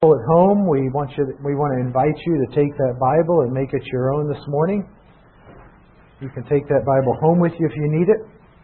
At home, we want to invite you to take that Bible and make it your own this morning. You can take that Bible home with you if you need it.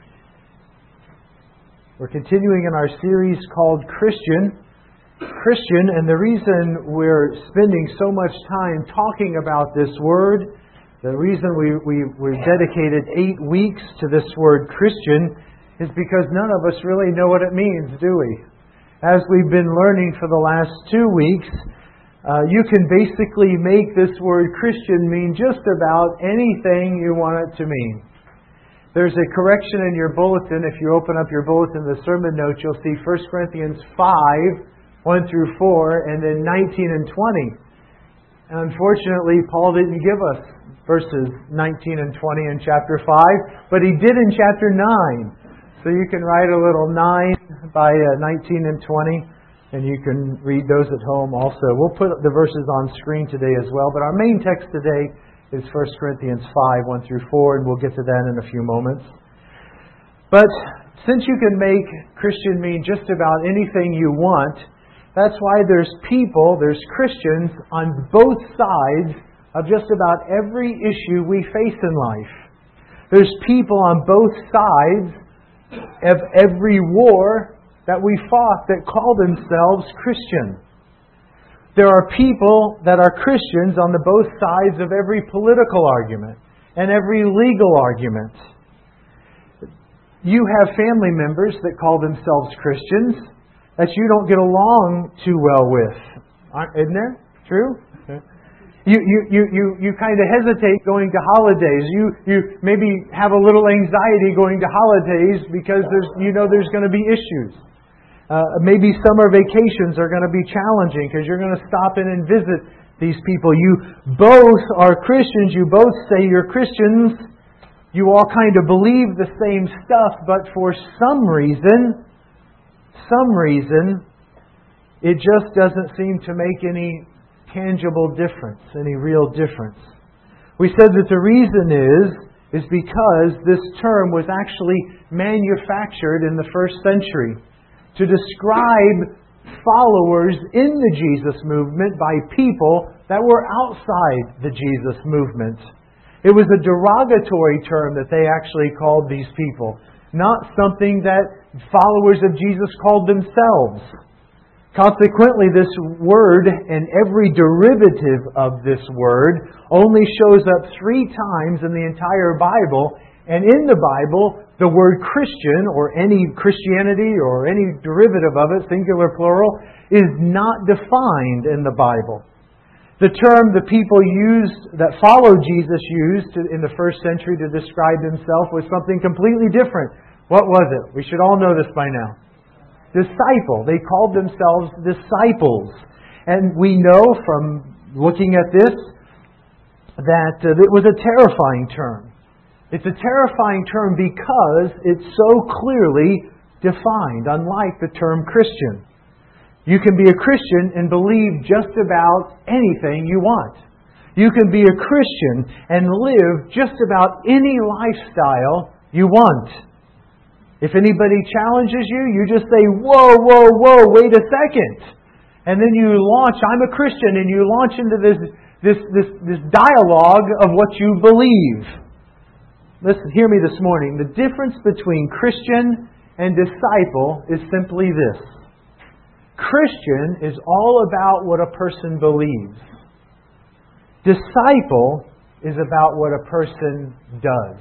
We're continuing in our series called Christian, and the reason we're spending so much time talking about this word, the reason we've dedicated 8 weeks to this word Christian, is because none of us really know what it means, do we? As we've been learning for the last 2 weeks, you can basically make this word Christian mean just about anything you want it to mean. There's a correction in your bulletin. If you open up your bulletin, the sermon notes, you'll see 1 Corinthians 5, 1 through 4, and then 19 and 20. And unfortunately, Paul didn't give us verses 19 and 20 in chapter 5, but he did in chapter 9. So you can write a little 9 by 19 and 20, and you can read those at home also. We'll put the verses on screen today as well, but our main text today is 1 Corinthians 5, 1 through 4, and we'll get to that in a few moments. But since you can make Christian mean just about anything you want, that's why there's Christians on both sides of just about every issue we face in life. There's people on both sides of every war that we fought that call themselves Christian. There are people that are Christians on the both sides of every political argument and every legal argument. You have family members that call themselves Christians that you don't get along too well with. Isn't there? True? You kind of hesitate going to holidays. You maybe have a little anxiety going to holidays because there's going to be issues. Maybe summer vacations are going to be challenging because you're going to stop in and visit these people. You both are Christians. You both say you're Christians. You all kind of believe the same stuff, but for some reason, it just doesn't seem to make any tangible difference, any real difference. We said that the reason is because this term was actually manufactured in the first century to describe followers in the Jesus movement by people that were outside the Jesus movement. It was a derogatory term that they actually called these people, not something that followers of Jesus called themselves. Consequently, this word and every derivative of this word only shows up 3 times in the entire Bible. And in the Bible, the word Christian, or any Christianity, or any derivative of it, singular, plural, is not defined in the Bible. The term the people that followed Jesus used in the first century to describe himself was something completely different. What was it? We should all know this by now. Disciple. They called themselves disciples. And we know from looking at this that it was a terrifying term. It's a terrifying term because it's so clearly defined, unlike the term Christian. You can be a Christian and believe just about anything you want. You can be a Christian and live just about any lifestyle you want. If anybody challenges you, you just say, whoa, wait a second. And then you launch, I'm a Christian, and you launch into this dialogue of what you believe. Listen, hear me this morning. The difference between Christian and disciple is simply this. Christian is all about what a person believes. Disciple is about what a person does.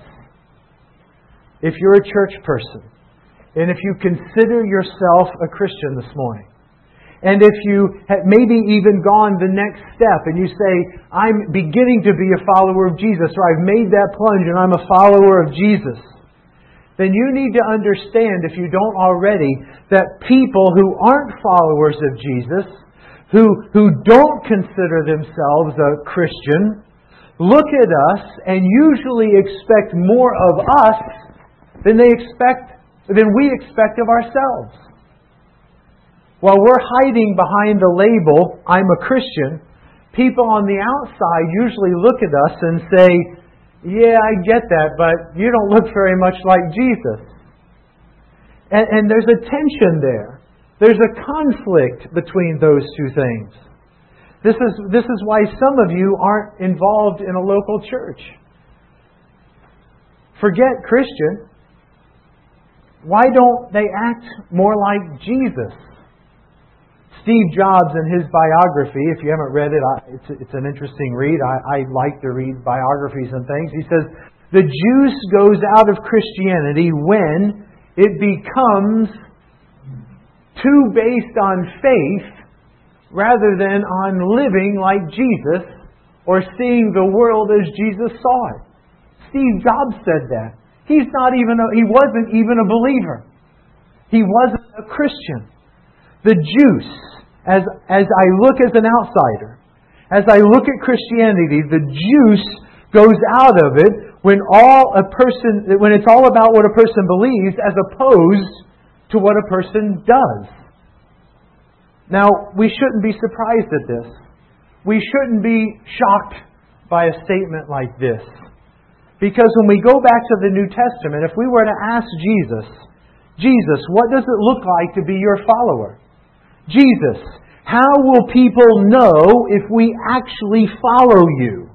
If you're a church person, and if you consider yourself a Christian this morning, and if you have maybe even gone the next step and you say, I'm beginning to be a follower of Jesus, or I've made that plunge and I'm a follower of Jesus, then you need to understand, if you don't already, that people who aren't followers of Jesus, who don't consider themselves a Christian, look at us and usually expect more of us than we expect of ourselves. While we're hiding behind the label, I'm a Christian, people on the outside usually look at us and say, yeah, I get that, but you don't look very much like Jesus. And there's a tension there. There's a conflict between those two things. This is why some of you aren't involved in a local church. Forget Christian. Why don't they act more like Jesus? Steve Jobs, in his biography, if you haven't read it, it's an interesting read. I like to read biographies and things. He says, the juice goes out of Christianity when it becomes too based on faith rather than on living like Jesus or seeing the world as Jesus saw it. Steve Jobs said that. He wasn't even a believer. He wasn't a Christian. The juice, as I look as an outsider, as I look at Christianity, the juice goes out of it when it's all about what a person believes as opposed to what a person does. Now, we shouldn't be surprised at this. We shouldn't be shocked by a statement like this. Because when we go back to the New Testament, if we were to ask Jesus, what does it look like to be your follower? Jesus, how will people know if we actually follow you?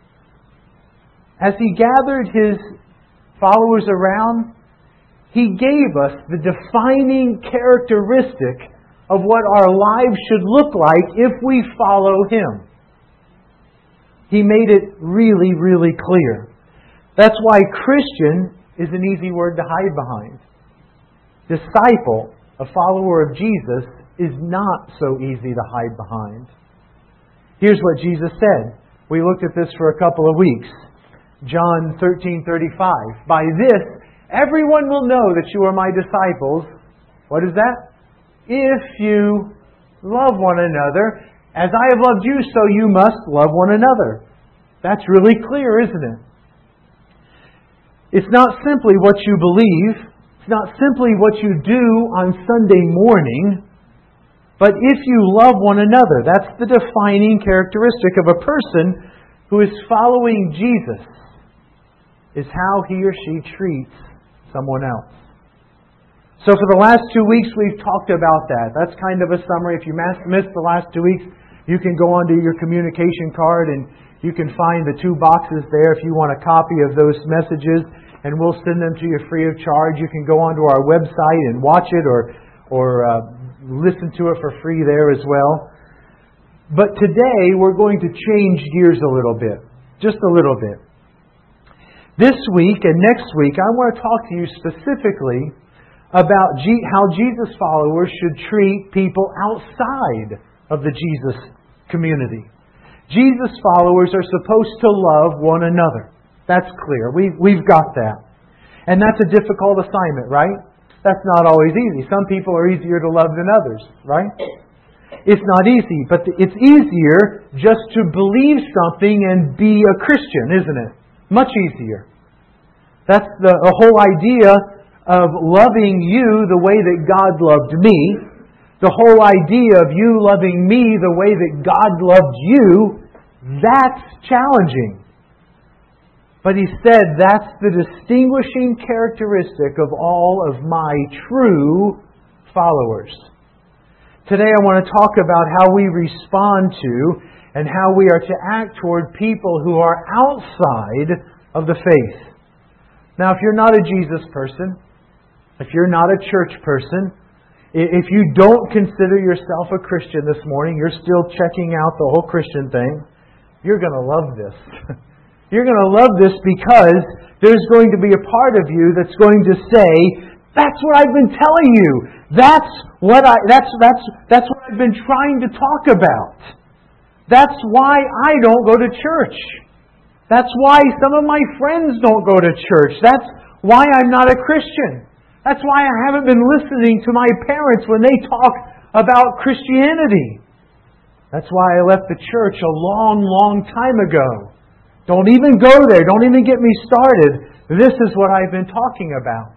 As He gathered His followers around, He gave us the defining characteristic of what our lives should look like if we follow Him. He made it really, really clear. That's why Christian is an easy word to hide behind. Disciple, a follower of Jesus, is not so easy to hide behind. Here's what Jesus said. We looked at this for a couple of weeks. John 13:35. By this, everyone will know that you are my disciples. What is that? If you love one another, as I have loved you, so you must love one another. That's really clear, isn't it? It's not simply what you believe. It's not simply what you do on Sunday morning. But if you love one another, that's the defining characteristic of a person who is following Jesus, is how he or she treats someone else. So for the last 2 weeks, we've talked about that. That's kind of a summary. If you missed the last 2 weeks, you can go onto your communication card and you can find the 2 boxes there if you want a copy of those messages, and we'll send them to you free of charge. You can go onto our website and watch it or listen to it for free there as well. But today, we're going to change gears a little bit. Just a little bit. This week and next week, I want to talk to you specifically about how Jesus followers should treat people outside of the Jesus community. Jesus followers are supposed to love one another. That's clear. We've got that. And that's a difficult assignment, right? That's not always easy. Some people are easier to love than others, right? It's not easy, but it's easier just to believe something and be a Christian, isn't it? Much easier. That's the whole idea of loving you the way that God loved me. The whole idea of you loving me the way that God loved you, that's challenging. But He said that's the distinguishing characteristic of all of my true followers. Today I want to talk about how we respond to and how we are to act toward people who are outside of the faith. Now, if you're not a Jesus person, if you're not a church person, if you don't consider yourself a Christian this morning, you're still checking out the whole Christian thing, you're going to love this. You're going to love this because there's going to be a part of you that's going to say, that's what I've been telling you. That's what I've been trying to talk about. That's why I don't go to church. That's why some of my friends don't go to church. That's why I'm not a Christian. That's why I haven't been listening to my parents when they talk about Christianity. That's why I left the church a long, long time ago. Don't even go there. Don't even get me started. This is what I've been talking about.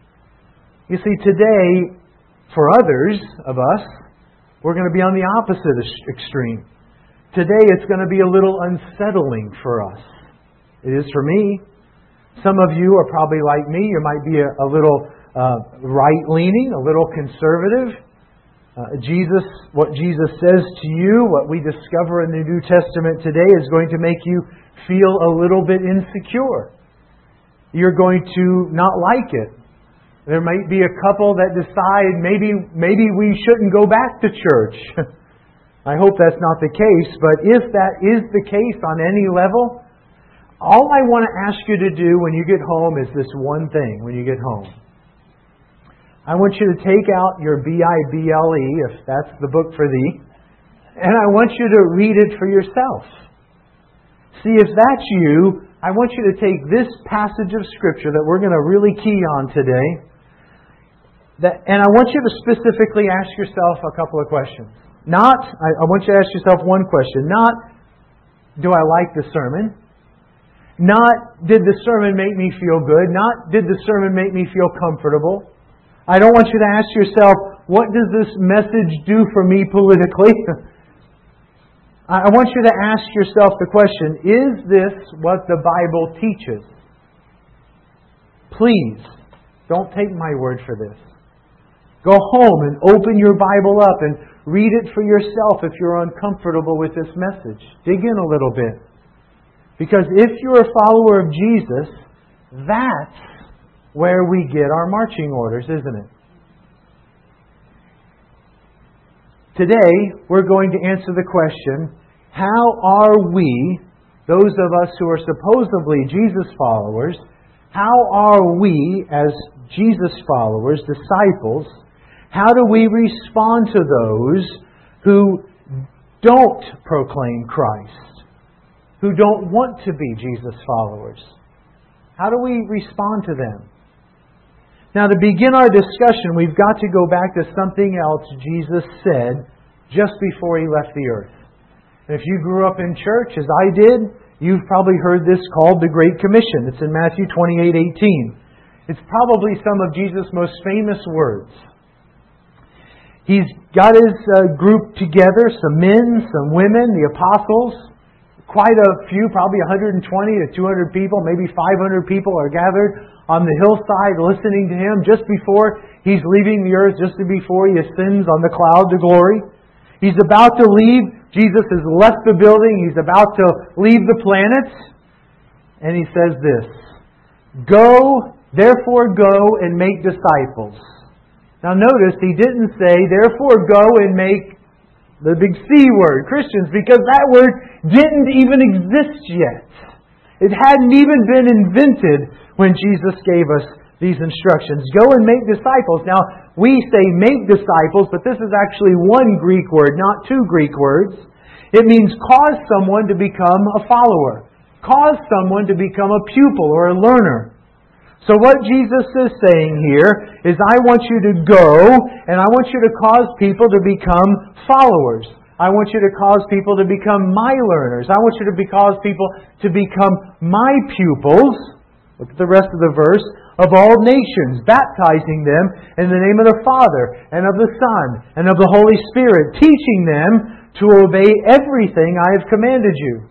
You see, today, for others of us, we're going to be on the opposite extreme. Today, it's going to be a little unsettling for us. It is for me. Some of you are probably like me. You might be a little right-leaning, a little conservative. What Jesus says to you, what we discover in the New Testament today is going to make you feel a little bit insecure. You're going to not like it. There might be a couple that decide maybe we shouldn't go back to church. I hope that's not the case, but if that is the case on any level, all I want to ask you to do when you get home is this one thing when you get home. I want you to take out your Bible, if that's the book for thee, and I want you to read it for yourself. See, if that's you, I want you to take this passage of Scripture that we're going to really key on today, and I want you to specifically ask yourself a couple of questions. I want you to ask yourself one question. Not, do I like the sermon? Not, did the sermon make me feel good? Not, did the sermon make me feel comfortable? I don't want you to ask yourself, what does this message do for me politically? I want you to ask yourself the question, is this what the Bible teaches? Please, don't take my word for this. Go home and open your Bible up and read it for yourself if you're uncomfortable with this message. Dig in a little bit. Because if you're a follower of Jesus, that's where we get our marching orders, isn't it? Today, we're going to answer the question, how are we, those of us who are supposedly Jesus followers, how are we as Jesus followers, disciples, how do we respond to those who don't proclaim Christ, who don't want to be Jesus followers? How do we respond to them? Now, to begin our discussion, we've got to go back to something else Jesus said just before He left the earth. And if you grew up in church, as I did, you've probably heard this called the Great Commission. It's in Matthew 28:18. It's probably some of Jesus' most famous words. He's got His group together, some men, some women, the apostles. Quite a few, probably 120 to 200 people, maybe 500 people are gathered on the hillside listening to Him just before He's leaving the earth, just before He ascends on the cloud to glory. He's about to leave. Jesus has left the building. He's about to leave the planet. And He says this, "Go, therefore go and make disciples." Now notice, He didn't say, "Therefore go and make," the big C word, Christians, because that word didn't even exist yet. It hadn't even been invented when Jesus gave us these instructions. Go and make disciples. Now, we say make disciples, but this is actually one Greek word, not two Greek words. It means cause someone to become a follower. Cause someone to become a pupil or a learner. So what Jesus is saying here is, I want you to go and I want you to cause people to become followers. I want you to cause people to become my learners. I want you to cause people to become my pupils. Look at the rest of the verse. Of all nations, baptizing them in the name of the Father and of the Son and of the Holy Spirit, teaching them to obey everything I have commanded you.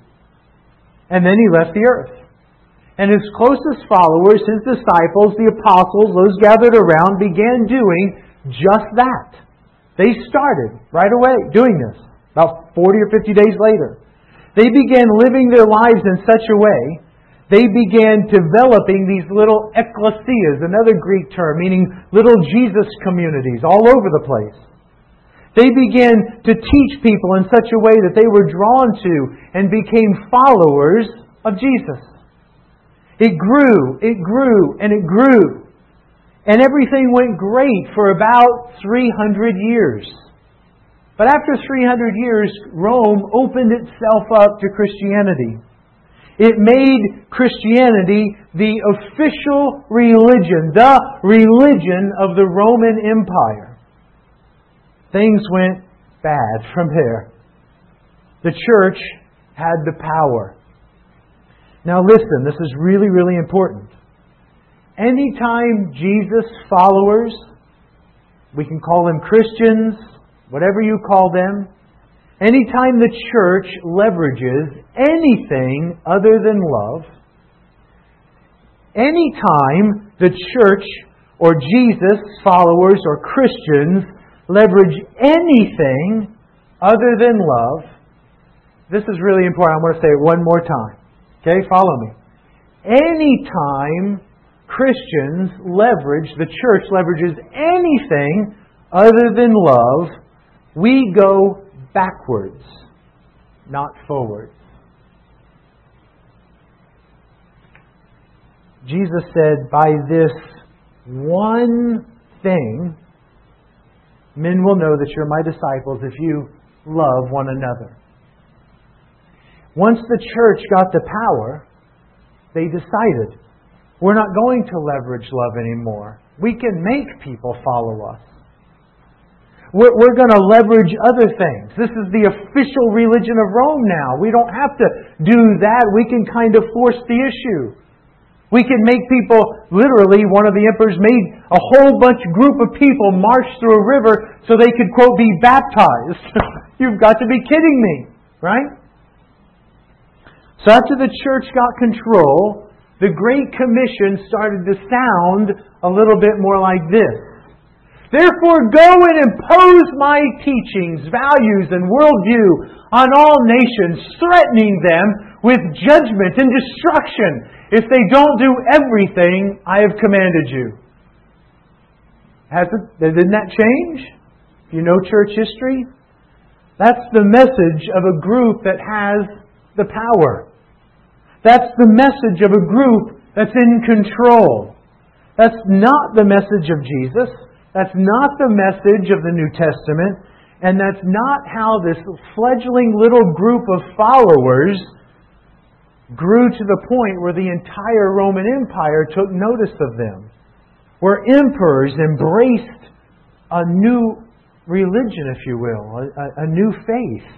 And then He left the earth. And His closest followers, His disciples, the apostles, those gathered around, began doing just that. They started right away doing this, about 40 or 50 days later. They began living their lives in such a way, they began developing these little ecclesias, another Greek term, meaning little Jesus communities all over the place. They began to teach people in such a way that they were drawn to and became followers of Jesus. It grew, and it grew. And everything went great for about 300 years. But after 300 years, Rome opened itself up to Christianity. It made Christianity the official religion, the religion of the Roman Empire. Things went bad from there. The church had the power. Now listen, this is really, really important. Anytime Jesus followers, we can call them Christians, whatever you call them, anytime the church leverages anything other than love, anytime the church or Jesus followers or Christians leverage anything other than love. This is really important. I'm going to say it one more time. Okay, follow me. Anytime Christians the church leverages anything other than love, we go backwards, not forwards. Jesus said, by this one thing, men will know that you're my disciples if you love one another. Once the church got the power, they decided, we're not going to leverage love anymore. We can make people follow us. We're going to leverage other things. This is the official religion of Rome now. We don't have to do that. We can kind of force the issue. We can make people, literally, one of the emperors made a whole group of people march through a river so they could, quote, be baptized. You've got to be kidding me, right? So after the church got control, the Great Commission started to sound a little bit more like this. Therefore, go and impose my teachings, values, and worldview on all nations, threatening them with judgment and destruction if they don't do everything I have commanded you. Didn't that change? If you know church history, that's the message of a group that has the power. That's the message of a group that's in control. That's not the message of Jesus. That's not the message of the New Testament. And that's not how this fledgling little group of followers grew to the point where the entire Roman Empire took notice of them. Where emperors embraced a new religion, if you will, a new faith.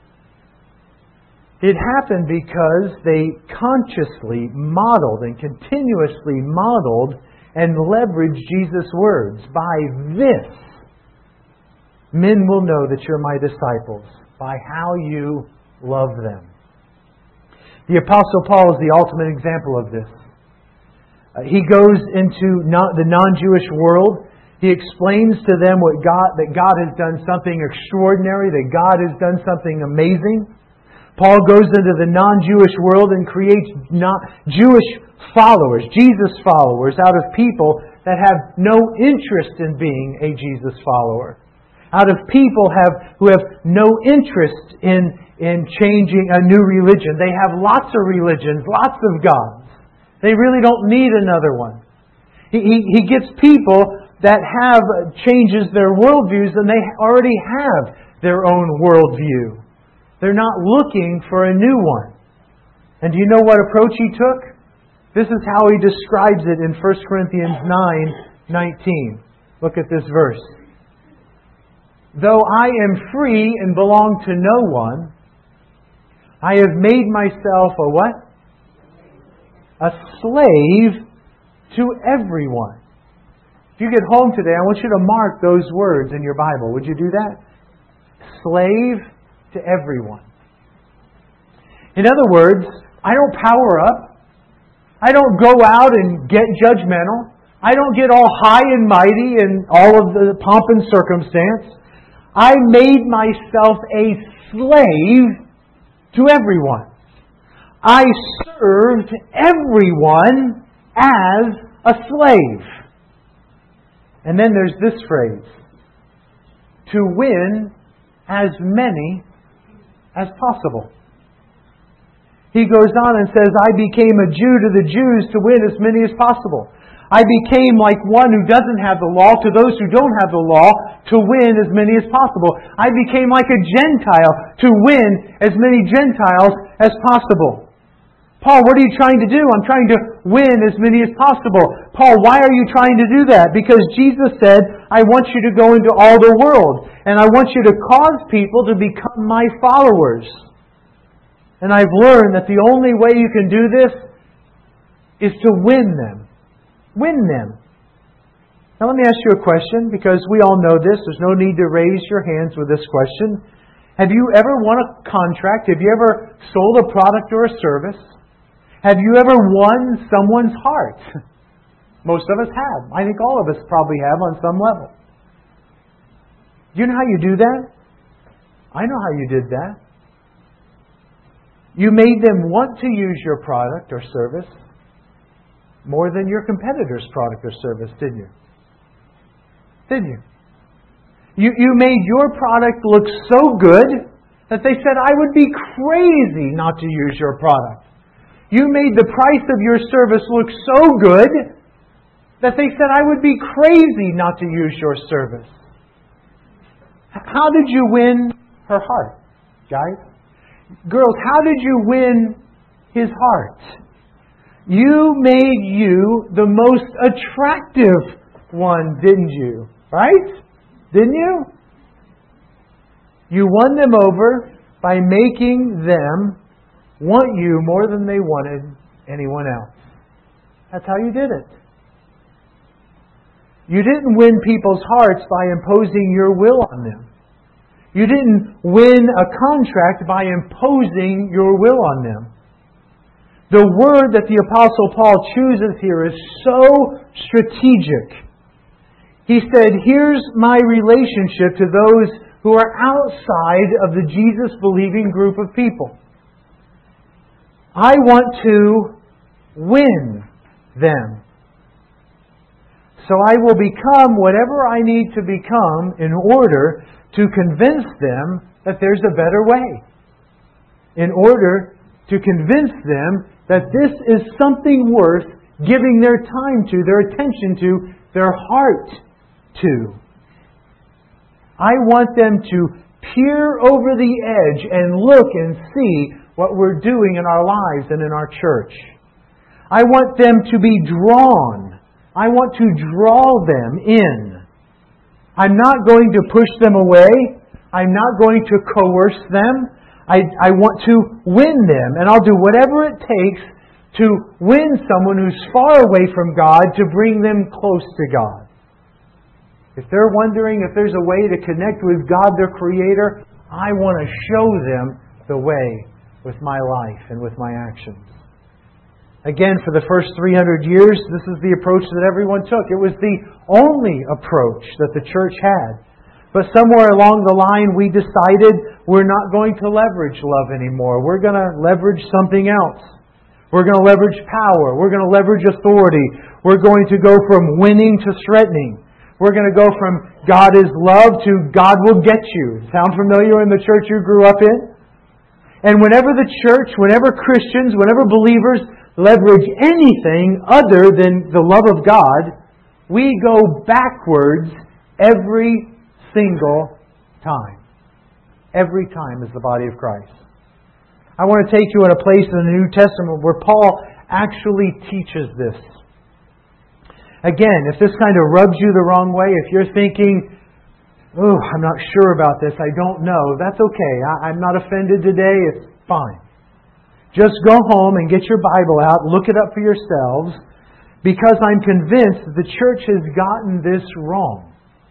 It happened because they consciously modeled and continuously modeled and leveraged Jesus' words. By this, men will know that you're my disciples, by how you love them. The Apostle Paul is the ultimate example of this. He goes into the non-Jewish world. He explains to them that God has done something extraordinary, that God has done something amazing. Paul goes into the non-Jewish world and creates Jewish followers, Jesus followers, out of people that have no interest in being a Jesus follower. Out of people who have no interest in changing a new religion. They have lots of religions, lots of gods. They really don't need another one. He gets people that changes their worldviews, and they already have their own worldview. They're not looking for a new one. And do you know what approach he took? This is how he describes it in 1 Corinthians 9:19. Look at this verse. Though I am free and belong to no one, I have made myself a what? A slave to everyone. If you get home today, I want you to mark those words in your Bible. Would you do that? Slave to everyone. In other words, I don't power up. I don't go out and get judgmental. I don't get all high and mighty in all of the pomp and circumstance. I made myself a slave to everyone. I served everyone as a slave. And then there's this phrase, to win as many as possible. He goes on and says, I became a Jew to the Jews to win as many as possible. I became like one who doesn't have the law to those who don't have the law to win as many as possible. I became like a Gentile to win as many Gentiles as possible. Paul, what are you trying to do? I'm trying to win as many as possible. Paul, why are you trying to do that? Because Jesus said, I want you to go into all the world. And I want you to cause people to become my followers. And I've learned that the only way you can do this is to win them. Win them. Now let me ask you a question, because we all know this. There's no need to raise your hands with this question. Have you ever won a contract? Have you ever sold a product or a service? Have you ever won someone's heart? Most of us have. I think all of us probably have on some level. Do you know how you do that? I know how you did that. You made them want to use your product or service more than your competitor's product or service, didn't you? Didn't you? You made your product look so good that they said, I would be crazy not to use your product. You made the price of your service look so good that they said, I would be crazy not to use your service. How did you win her heart, guys? Girls, how did you win his heart? You made you the most attractive one, didn't you? Right? Didn't you? You won them over by making them want you more than they wanted anyone else. That's how you did it. You didn't win people's hearts by imposing your will on them. You didn't win a contract by imposing your will on them. The word that the Apostle Paul chooses here is so strategic. He said, here's my relationship to those who are outside of the Jesus-believing group of people. I want to win them. So I will become whatever I need to become in order to convince them that there's a better way. In order to convince them that this is something worth giving their time to, their attention to, their heart to. I want them to peer over the edge and look and see what we're doing in our lives and in our church. I want them to be drawn. I want to draw them in. I'm not going to push them away. I'm not going to coerce them. I want to win them. And I'll do whatever it takes to win someone who's far away from God to bring them close to God. If they're wondering if there's a way to connect with God, their Creator, I want to show them the way with my life and with my actions. Again, for the first 300 years, this is the approach that everyone took. It was the only approach that the church had. But somewhere along the line, we decided we're not going to leverage love anymore. We're going to leverage something else. We're going to leverage power. We're going to leverage authority. We're going to go from winning to threatening. We're going to go from God is love to God will get you. Sound familiar in the church you grew up in? And whenever the church, whenever Christians, whenever believers leverage anything other than the love of God, we go backwards every single time. Every time as the body of Christ. I want to take you in a place in the New Testament where Paul actually teaches this. Again, if this kind of rubs you the wrong way, if you're thinking, oh, I'm not sure about this, I don't know, that's okay. I'm not offended today, it's fine. Just go home and get your Bible out, look it up for yourselves, because I'm convinced that the church has gotten this wrong.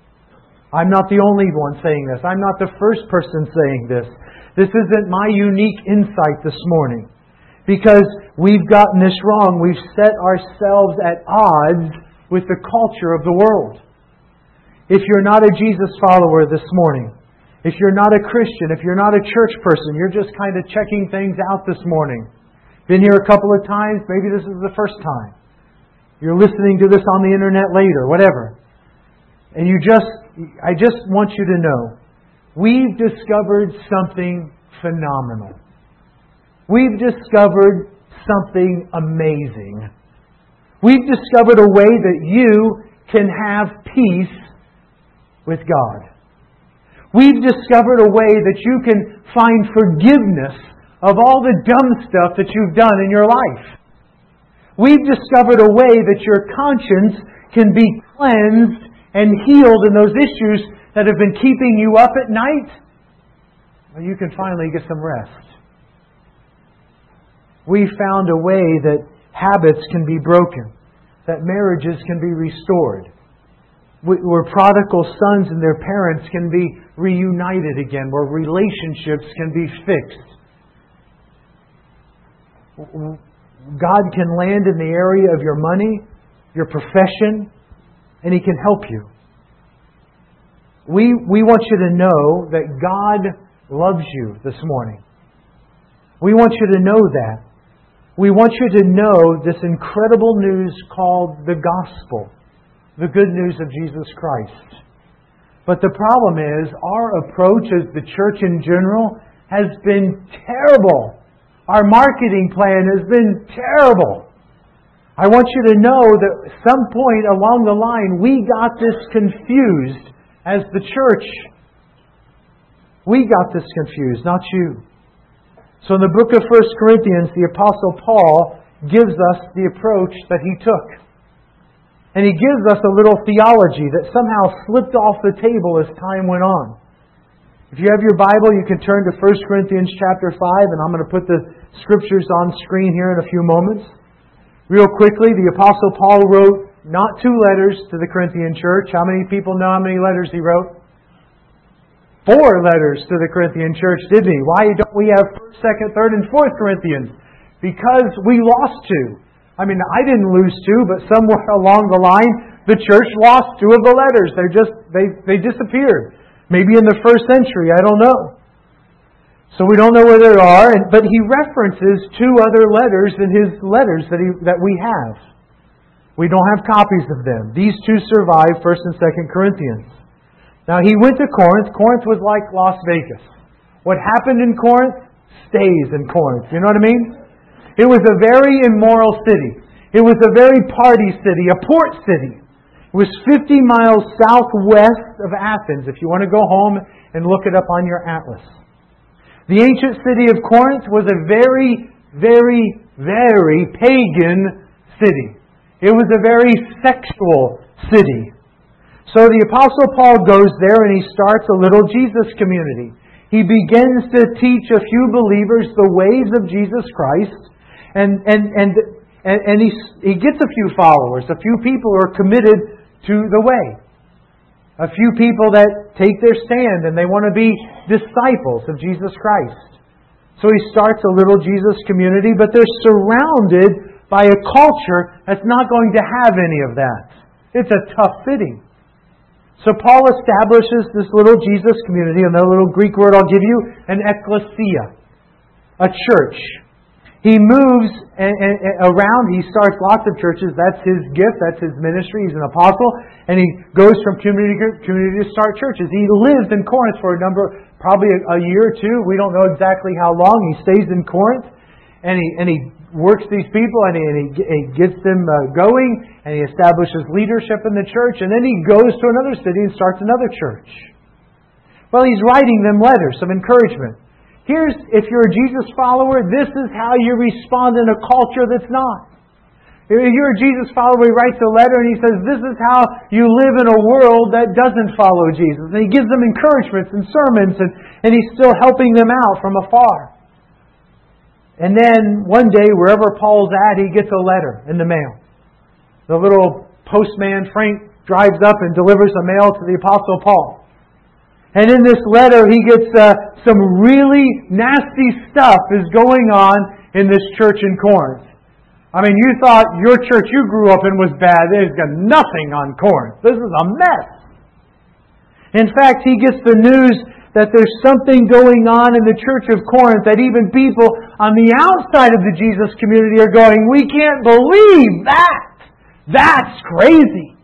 I'm not the only one saying this. I'm not the first person saying this. This isn't my unique insight this morning. Because we've gotten this wrong. We've set ourselves at odds with the culture of the world. If you're not a Jesus follower this morning, if you're not a Christian, if you're not a church person, you're just kind of checking things out this morning. Been here a couple of times, maybe this is the first time. You're listening to this on the internet later, whatever. And I just want you to know, we've discovered something phenomenal. We've discovered something amazing. We've discovered a way that you can have peace with God. We've discovered a way that you can find forgiveness of all the dumb stuff that you've done in your life. We've discovered a way that your conscience can be cleansed and healed in those issues that have been keeping you up at night. Well, you can finally get some rest. We found a way that habits can be broken, that marriages can be restored, where prodigal sons and their parents can be reunited again, where relationships can be fixed. God can land in the area of your money, your profession, and He can help you. we want you to know that God loves you this morning. We want you to know that. We want you to know this incredible news called the gospel, the good news of Jesus Christ. But the problem is, our approach as the church in general has been terrible. Our marketing plan has been terrible. I want you to know that at some point along the line, we got this confused as the church. We got this confused, not you. So in the book of 1 Corinthians, the Apostle Paul gives us the approach that he took. And he gives us a little theology that somehow slipped off the table as time went on. If you have your Bible, you can turn to 1 Corinthians chapter 5, and I'm going to put the scriptures on screen here in a few moments. Real quickly, the Apostle Paul wrote not 2 letters to the Corinthian church. How many people know how many letters he wrote? 4 letters to the Corinthian church, didn't he? Why don't we have 1st, 2nd, 3rd, and 4th Corinthians? Because we lost 2. I mean, I didn't lose 2, but somewhere along the line, the church lost 2 of the letters. They disappeared. Maybe in the 1st century, I don't know. So we don't know where they are, but he references 2 other letters in his letters that we have. We don't have copies of them. These 2 survive, 1st and 2nd Corinthians. Now, he went to Corinth. Corinth was like Las Vegas. What happened in Corinth stays in Corinth. You know what I mean? It was a very immoral city. It was a very party city, a port city. It was 50 miles southwest of Athens, if you want to go home and look it up on your atlas. The ancient city of Corinth was a very, very, very pagan city. It was a very sexual city. So the Apostle Paul goes there and he starts a little Jesus community. He begins to teach a few believers the ways of Jesus Christ, and he gets a few followers. A few people who are committed to the way. A few people that take their stand and they want to be disciples of Jesus Christ. So he starts a little Jesus community, but they're surrounded by a culture that's not going to have any of that. It's a tough city. So Paul establishes this little Jesus community, another little Greek word I'll give you, an ecclesia, a church. He moves around, he starts lots of churches, that's his gift, that's his ministry, he's an apostle, and he goes from community to start churches. He lives in Corinth for probably a year or 2, we don't know exactly how long. He stays in Corinth, and he works these people, and he gets them going, and he establishes leadership in the church, and then he goes to another city and starts another church. Well, he's writing them letters of encouragement. If you're a Jesus follower, this is how you respond in a culture that's not. If you're a Jesus follower, he writes a letter and he says, this is how you live in a world that doesn't follow Jesus. And he gives them encouragements and sermons, and he's still helping them out from afar. And then one day, wherever Paul's at, he gets a letter in the mail. The little postman, Frank, drives up and delivers a mail to the Apostle Paul. And in this letter, he gets some really nasty stuff is going on in this church in Corinth. I mean, you thought your church you grew up in was bad. There's got nothing on Corinth. This is a mess. In fact, he gets the news that there's something going on in the church of Corinth that even people on the outside of the Jesus community are going, we can't believe that. That's crazy.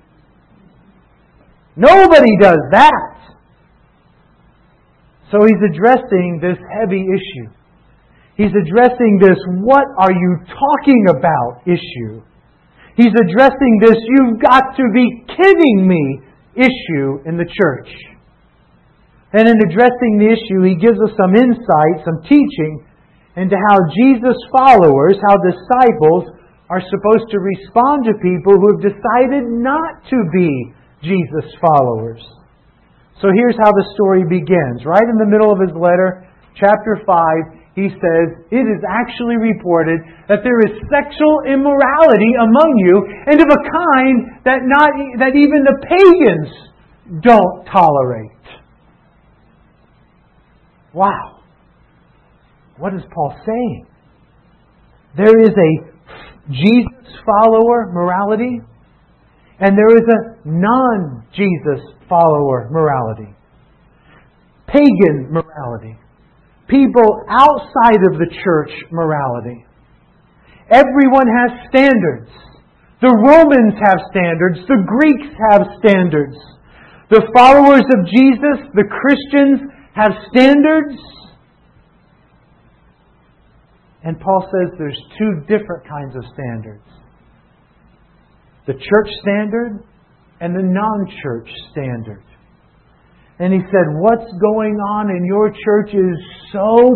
Nobody does that. So he's addressing this heavy issue. He's addressing this, what are you talking about issue. He's addressing this, you've got to be kidding me issue in the church. And in addressing the issue, he gives us some insight, some teaching into how Jesus followers, how disciples are supposed to respond to people who have decided not to be Jesus followers. So here's how the story begins. Right in the middle of his letter, chapter 5, he says, it is actually reported that there is sexual immorality among you, and of a kind that even the pagans don't tolerate. Wow. What is Paul saying? There is a Jesus follower morality, And there is a non-Jesus follower morality. Pagan morality. People outside of the church morality. Everyone has standards. The Romans have standards. The Greeks have standards. The followers of Jesus, the Christians, have standards. And Paul says there's two different kinds of standards. The church standard and the non-church standard. And he said, what's going on in your church is so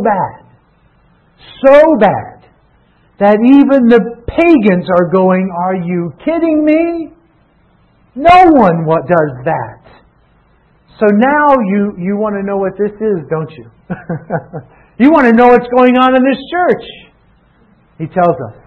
bad, that even the pagans are going, are you kidding me? No one does that. So now you want to know what this is, don't you? You want to know what's going on in this church. He tells us.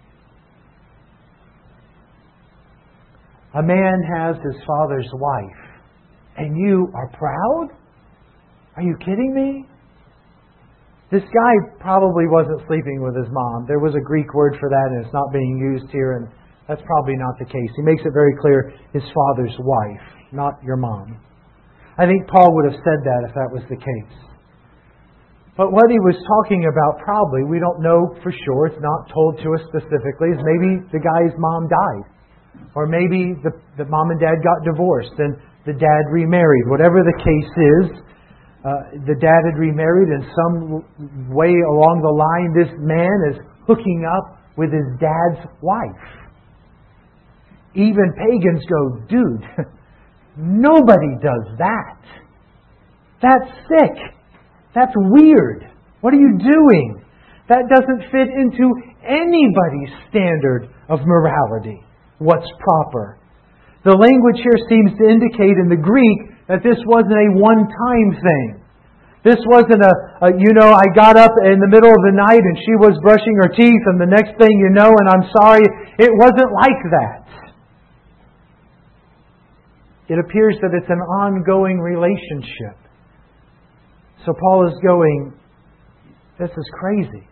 A man has his father's wife, and you are proud? Are you kidding me? This guy probably wasn't sleeping with his mom. There was a Greek word for that, and it's not being used here, and that's probably not the case. He makes it very clear, his father's wife, not your mom. I think Paul would have said that if that was the case. But what he was talking about probably, we don't know for sure, it's not told to us specifically, is maybe the guy's mom died. Or maybe the mom and dad got divorced and the dad remarried. Whatever the case is, the dad had remarried, and some way along the line this man is hooking up with his dad's wife. Even pagans go, dude, nobody does that. That's sick. That's weird. What are you doing? That doesn't fit into anybody's standard of morality. What's proper. The language here seems to indicate in the Greek that this wasn't a one-time thing. This wasn't I got up in the middle of the night and she was brushing her teeth and the next thing you know, and I'm sorry. It wasn't like that. It appears that it's an ongoing relationship. So Paul is going, this is crazy.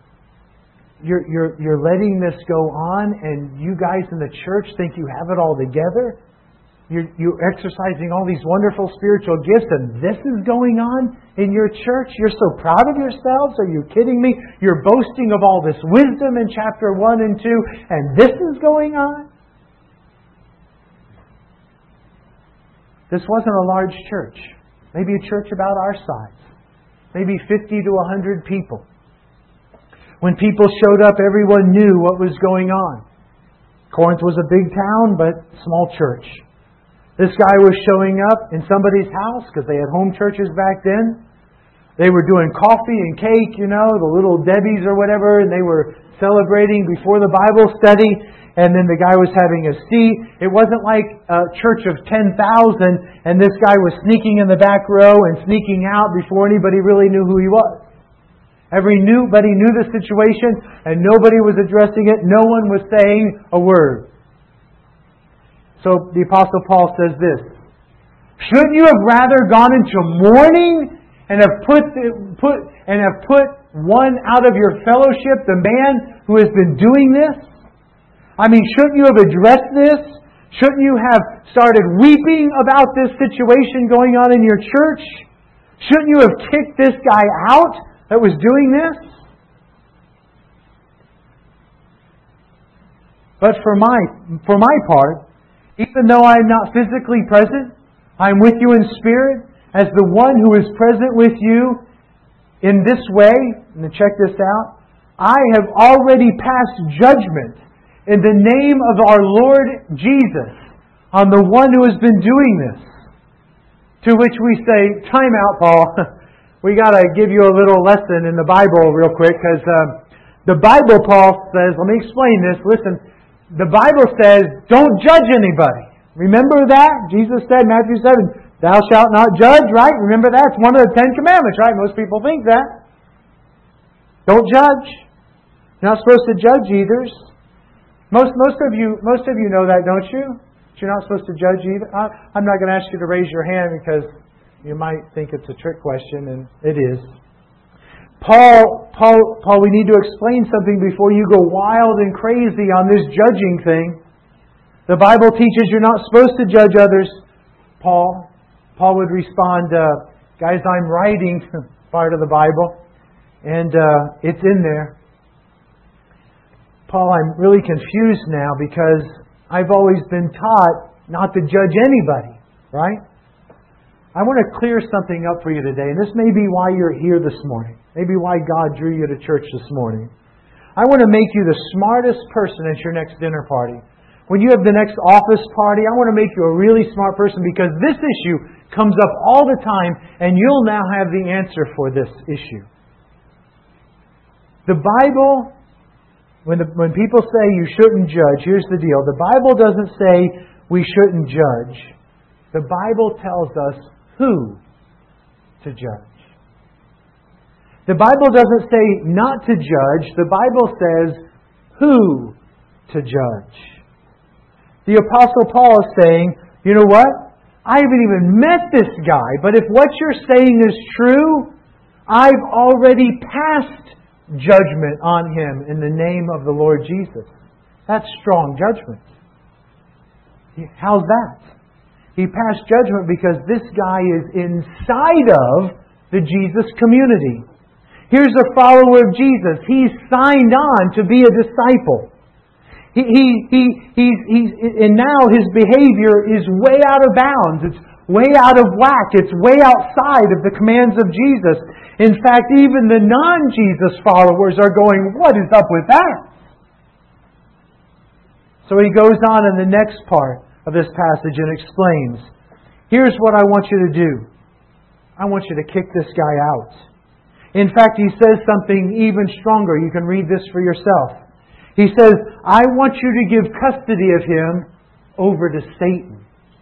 You're letting this go on, and you guys in the church think you have it all together? You're exercising all these wonderful spiritual gifts, and this is going on in your church? You're so proud of yourselves? Are you kidding me? You're boasting of all this wisdom in chapter 1 and 2, and this is going on? This wasn't a large church. Maybe a church about our size. Maybe 50 to 100 people. When people showed up, everyone knew what was going on. Corinth was a big town, but small church. This guy was showing up in somebody's house, because they had home churches back then. They were doing coffee and cake, the little Debbies or whatever, and they were celebrating before the Bible study, and then the guy was having a seat. It wasn't like a church of 10,000, and this guy was sneaking in the back row and sneaking out before anybody really knew who he was. Everybody knew the situation, and nobody was addressing it. No one was saying a word. So the Apostle Paul says this: shouldn't you have rather gone into mourning and have put one out of your fellowship, the man who has been doing this? I mean, shouldn't you have addressed this? Shouldn't you have started weeping about this situation going on in your church? Shouldn't you have kicked this guy out that was doing this? But for my part, even though I am not physically present, I am with you in spirit, as the one who is present with you in this way. And check this out. I have already passed judgment in the name of our Lord Jesus on the one who has been doing this. To which we say, time out, Paul. We got to give you a little lesson in the Bible real quick, because the Bible, Paul says, let me explain this. Listen, the Bible says, don't judge anybody. Remember that? Jesus said, Matthew 7, thou shalt not judge, right? Remember that? It's one of the 10 Commandments, right? Most people think that. Don't judge. You're not supposed to judge either. Most of you know that, don't you? You're not supposed to judge either. I'm not going to ask you to raise your hand because you might think it's a trick question, and it is. Paul, we need to explain something before you go wild and crazy on this judging thing. The Bible teaches you're not supposed to judge others, Paul. Paul would respond, guys, I'm writing part of the Bible, and it's in there. Paul, I'm really confused now because I've always been taught not to judge anybody, right? I want to clear something up for you today, and this may be why you're here this morning. Maybe why God drew you to church this morning. I want to make you the smartest person at your next dinner party. When you have the next office party, I want to make you a really smart person because this issue comes up all the time, and you'll now have the answer for this issue. The Bible, when people say you shouldn't judge, here's the deal. The Bible doesn't say we shouldn't judge. The Bible tells us who to judge. The Bible doesn't say not to judge. The Bible says who to judge. The Apostle Paul is saying, you know what? I haven't even met this guy, but if what you're saying is true, I've already passed judgment on him in the name of the Lord Jesus. That's strong judgment. How's that? He passed judgment because this guy is inside of the Jesus community. Here's a follower of Jesus. He's signed on to be a disciple. And now his behavior is way out of bounds. It's way out of whack. It's way outside of the commands of Jesus. In fact, even the non-Jesus followers are going, what is up with that? So he goes on in the next part of this passage and explains, here's what I want you to do. I want you to kick this guy out. In fact, he says something even stronger. You can read this for yourself. He says, I want you to give custody of him over to Satan.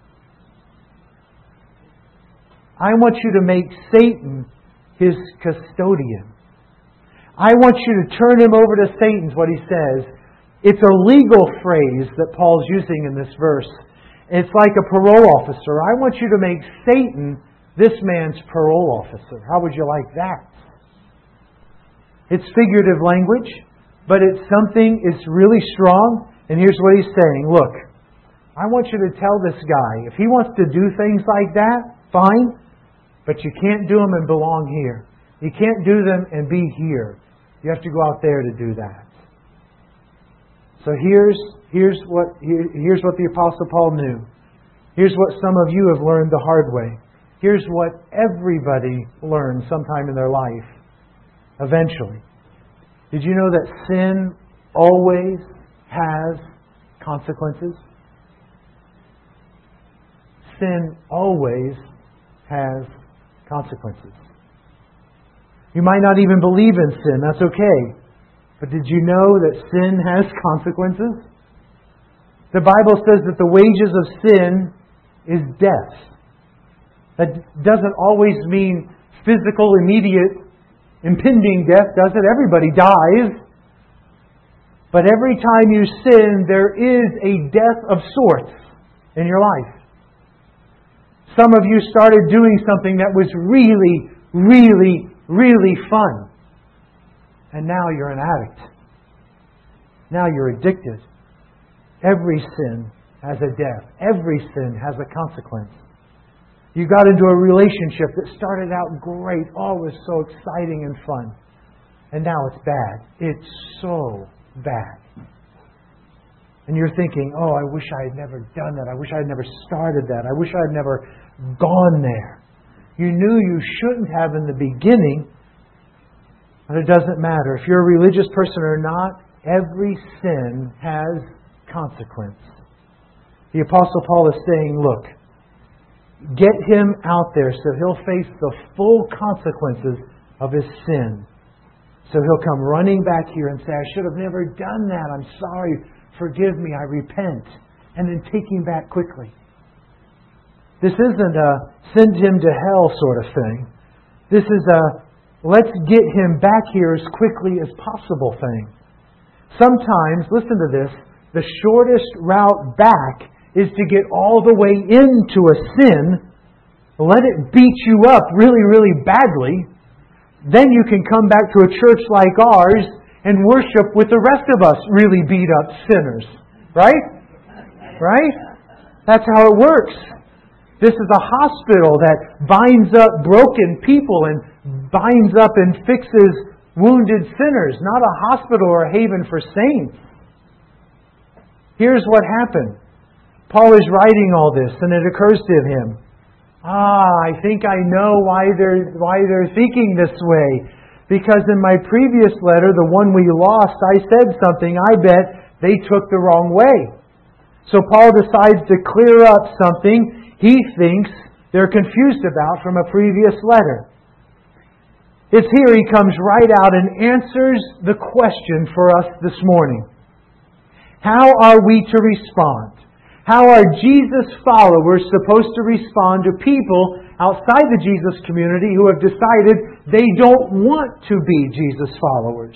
I want you to make Satan his custodian. I want you to turn him over to Satan, is what he says. It's a legal phrase that Paul's using in this verse. It's like a parole officer. I want you to make Satan this man's parole officer. How would you like that? It's figurative language, but it's something, it's really strong. And here's what he's saying. Look, I want you to tell this guy, if he wants to do things like that, fine, but you can't do them and belong here. You can't do them and be here. You have to go out there to do that. So here's what the Apostle Paul knew. Here's what some of you have learned the hard way. Here's what everybody learns sometime in their life. Eventually. Did you know that sin always has consequences? Sin always has consequences. You might not even believe in sin. That's okay. But did you know that sin has consequences? The Bible says that the wages of sin is death. That doesn't always mean physical, immediate, impending death, does it? Everybody dies. But every time you sin, there is a death of sorts in your life. Some of you started doing something that was really, really, really fun. And now you're an addict. Now you're addicted. Every sin has a death. Every sin has a consequence. You got into a relationship that started out great. Oh, it was so exciting and fun. And now it's bad. It's so bad. And you're thinking, oh, I wish I had never done that. I wish I had never started that. I wish I had never gone there. You knew you shouldn't have in the beginning, but it doesn't matter. If you're a religious person or not, every sin has consequence. The Apostle Paul is saying, look, get him out there so he'll face the full consequences of his sin. So he'll come running back here and say, I should have never done that. I'm sorry. Forgive me. I repent. And then take him back quickly. This isn't a send him to hell sort of thing. This is a let's get him back here as quickly as possible thing. Sometimes, listen to this, the shortest route back is to get all the way into a sin, let it beat you up really, really badly. Then you can come back to a church like ours and worship with the rest of us really beat up sinners. Right? Right? That's how it works. This is a hospital that binds up broken people and binds up and fixes wounded sinners, not a hospital or a haven for saints. Here's what happened. Paul is writing all this, and it occurs to him, I think I know why they're thinking this way. Because in my previous letter, the one we lost, I said something I bet they took the wrong way. So Paul decides to clear up something he thinks they're confused about from a previous letter. It's here he comes right out and answers the question for us this morning. How are we to respond? How are Jesus followers supposed to respond to people outside the Jesus community who have decided they don't want to be Jesus followers?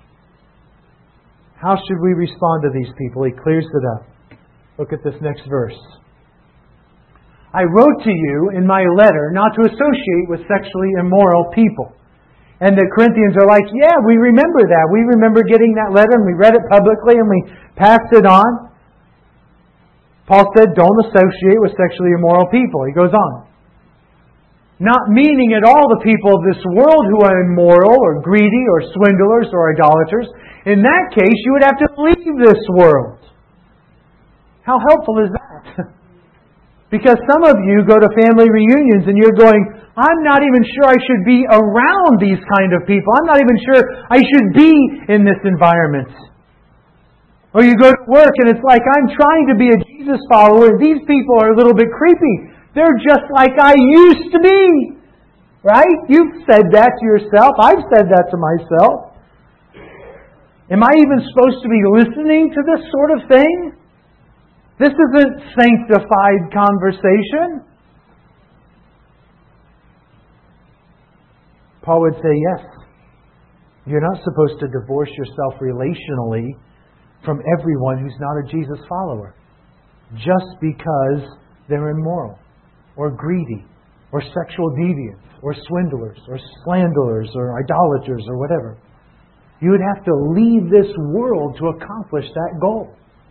How should we respond to these people? He clears it up. Look at this next verse. I wrote to you in my letter not to associate with sexually immoral people. And the Corinthians are like, yeah, we remember that. We remember getting that letter and we read it publicly and we passed it on. Paul said, don't associate with sexually immoral people. He goes on. Not meaning at all the people of this world who are immoral or greedy or swindlers or idolaters. In that case, you would have to leave this world. How helpful is that? Because some of you go to family reunions and you're going, I'm not even sure I should be around these kind of people. I'm not even sure I should be in this environment. Or you go to work and it's like, I'm trying to be a Jesus follower and these people are a little bit creepy. They're just like I used to be. Right? You've said that to yourself. I've said that to myself. Am I even supposed to be listening to this sort of thing? This isn't sanctified conversation. Paul would say, yes. You're not supposed to divorce yourself relationally from everyone who's not a Jesus follower. Just because they're immoral, or greedy, or sexual deviants, or swindlers, or slanderers, or idolaters, or whatever. You would have to leave this world to accomplish that goal.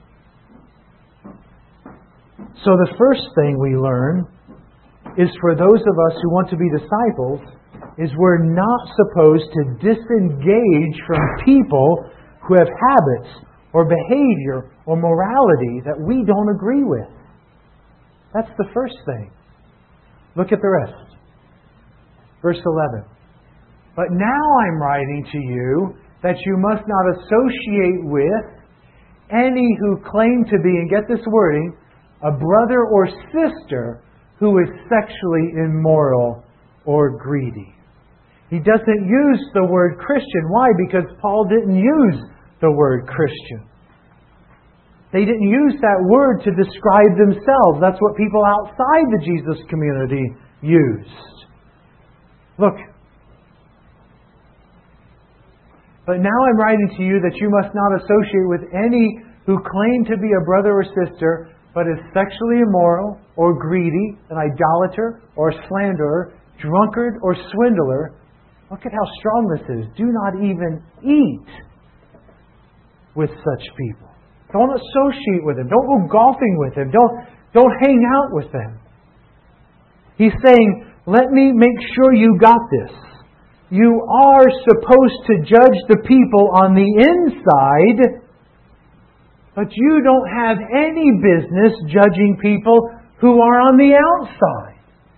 So the first thing we learn is for those of us who want to be disciples, is we're not supposed to disengage from people who have habits or behavior or morality that we don't agree with. That's the first thing. Look at the rest. Verse 11. But now I'm writing to you that you must not associate with any who claim to be, and get this wording, a brother or sister who is sexually immoral or greedy. He doesn't use the word Christian. Why? Because Paul didn't use the word Christian. They didn't use that word to describe themselves. That's what people outside the Jesus community used. Look. But now I'm writing to you that you must not associate with any who claim to be a brother or sister, but is sexually immoral or greedy, an idolater or slanderer, drunkard or swindler. Look at how strong this is. Do not even eat with such people. Don't associate with them. Don't go golfing with them. Don't hang out with them. He's saying, let me make sure you got this. You are supposed to judge the people on the inside, but you don't have any business judging people who are on the outside.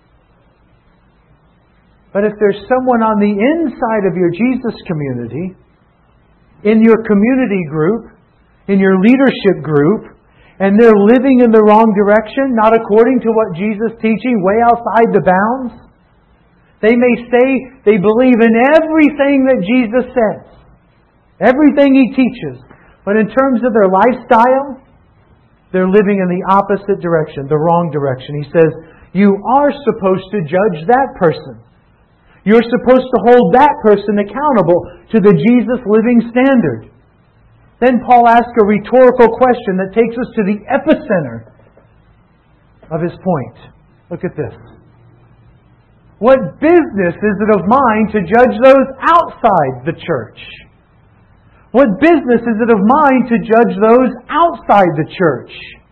But if there's someone on the inside of your Jesus community, in your community group, in your leadership group, and they're living in the wrong direction, not according to what Jesus is teaching, way outside the bounds, they may say they believe in everything that Jesus says, everything He teaches, but in terms of their lifestyle, they're living in the opposite direction, the wrong direction. He says, you are supposed to judge that person. You're supposed to hold that person accountable to the Jesus living standard. Then Paul asks a rhetorical question that takes us to the epicenter of his point. Look at this. What business is it of mine to judge those outside the church? What business is it of mine to judge those outside the church?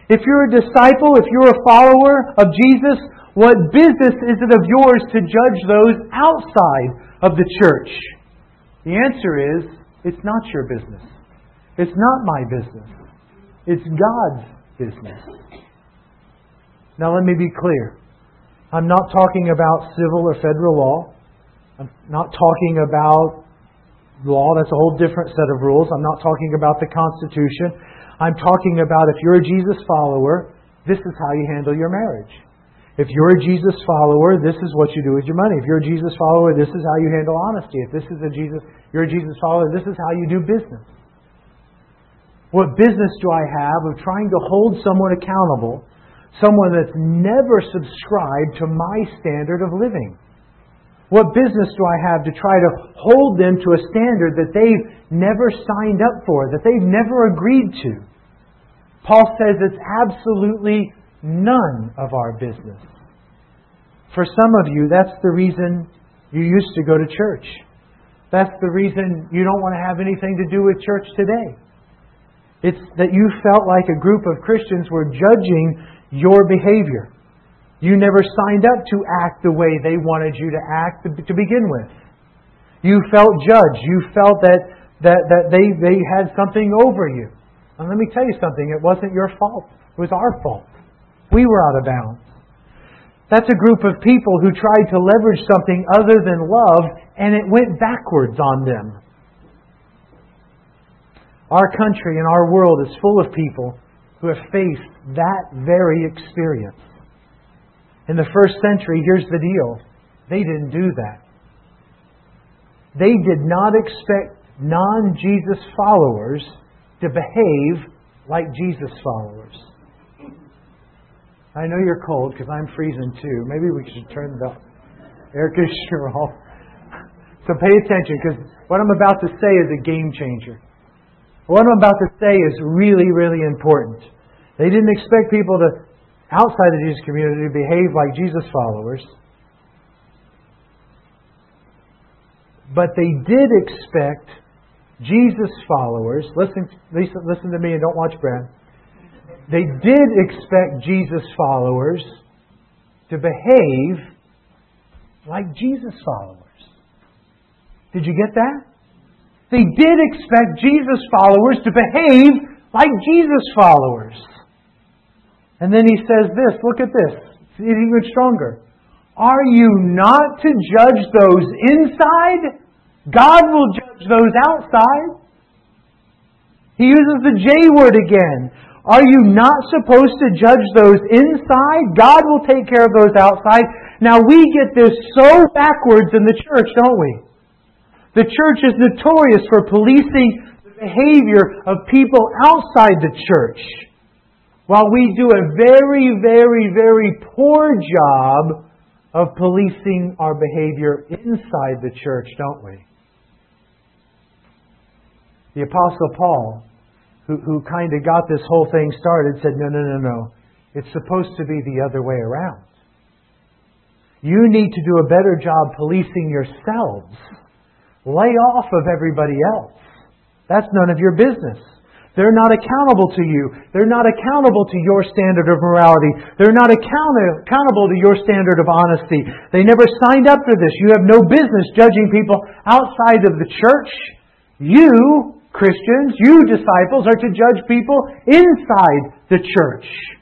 If you're a disciple, if you're a follower of Jesus, what business is it of yours to judge those outside of the church? The answer is, it's not your business. It's not my business. It's God's business. Now let me be clear. I'm not talking about civil or federal law. I'm not talking about law. That's a whole different set of rules. I'm not talking about the Constitution. I'm talking about if you're a Jesus follower, this is how you handle your marriage. If you're a Jesus follower, this is what you do with your money. If you're a Jesus follower, this is how you handle honesty. If you're a Jesus follower, this is how you do business. What business do I have of trying to hold someone accountable, someone that's never subscribed to my standard of living? What business do I have to try to hold them to a standard that they've never signed up for, that they've never agreed to? Paul says it's absolutely none of our business. For some of you, that's the reason you used to go to church. That's the reason you don't want to have anything to do with church today. It's that you felt like a group of Christians were judging your behavior. You never signed up to act the way they wanted you to act to begin with. You felt judged. You felt that they had something over you. And let me tell you something. It wasn't your fault. It was our fault. We were out of bounds. That's a group of people who tried to leverage something other than love, and it went backwards on them. Our country and our world is full of people who have faced that very experience. In the first century, here's the deal. They didn't do that. They did not expect non-Jesus followers to behave like Jesus followers. I know you're cold because I'm freezing too. Maybe we should turn the air conditioner off. So pay attention, because what I'm about to say is a game changer. What I'm about to say is really, really important. They didn't expect people to outside the Jesus community to behave like Jesus followers. But they did expect Jesus followers, listen to me and don't watch Brad. They did expect Jesus followers to behave like Jesus followers. Did you get that? They did expect Jesus followers to behave like Jesus followers. And then he says this, look at this, it's even stronger. Are you not to judge those inside? God will judge those outside. He uses the J word again. Are you not supposed to judge those inside? God will take care of those outside. Now we get this so backwards in the church, don't we? The church is notorious for policing the behavior of people outside the church, while we do a very, very, very poor job of policing our behavior inside the church, don't we? The Apostle Paul, who kind of got this whole thing started, said, no. It's supposed to be the other way around. You need to do a better job policing yourselves. Lay off of everybody else. That's none of your business. They're not accountable to you. They're not accountable to your standard of morality. They're not accountable to your standard of honesty. They never signed up for this. You have no business judging people outside of the church. You, Christians, you disciples, are to judge people inside the church.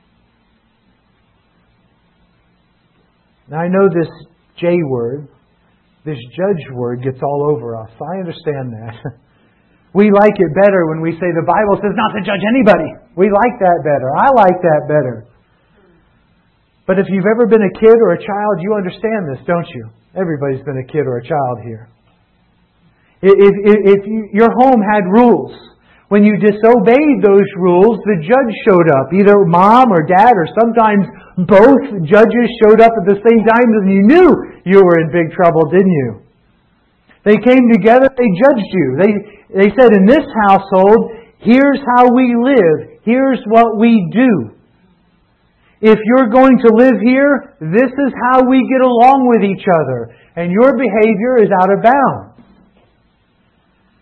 Now I know this J word, this judge word gets all over us. I understand that. We like it better when we say the Bible says not to judge anybody. We like that better. I like that better. But if you've ever been a kid or a child, you understand this, don't you? Everybody's been a kid or a child here. If your home had rules, when you disobeyed those rules, the judge showed up. Either mom or dad or sometimes both judges showed up at the same time, and you knew you were in big trouble, didn't you? They came together, they judged you. They said, in this household, here's how we live. Here's what we do. If you're going to live here, this is how we get along with each other. And your behavior is out of bounds.